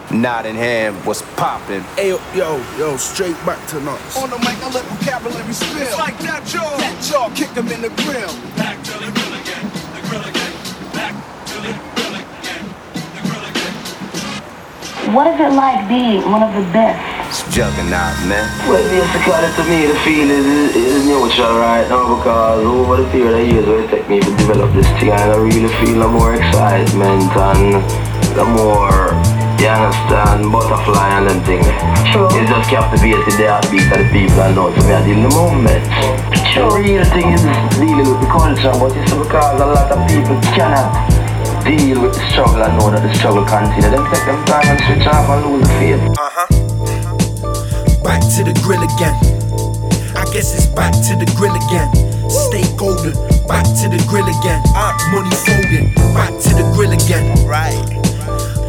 Nottingham was popping. Ayo, yo, straight back to nuts. On the mic, I let vocabulary spill. It's like that jaw, kick him in the grill. Back to the grill again, the grill again. Back to the grill again, the grill again. What is it like being one of the best? It's juggernaut, man. Well, basically, to me, the feeling is neutral right now because over the period of years where it took me to develop this thing, I really feel a more excitement and the more, you understand, butterfly and them thing. True. It's just captivating the heartbeat of the people I know, so me I deal in the moment. True. The real thing is dealing with the culture, but it's because a lot of people cannot deal with the struggle and know that the struggle continues. Them take them time and switch off and lose the faith. Back to the grill again. I guess it's back to the grill again. Stay golden, back to the grill again. Money folding, back to the grill again. Right.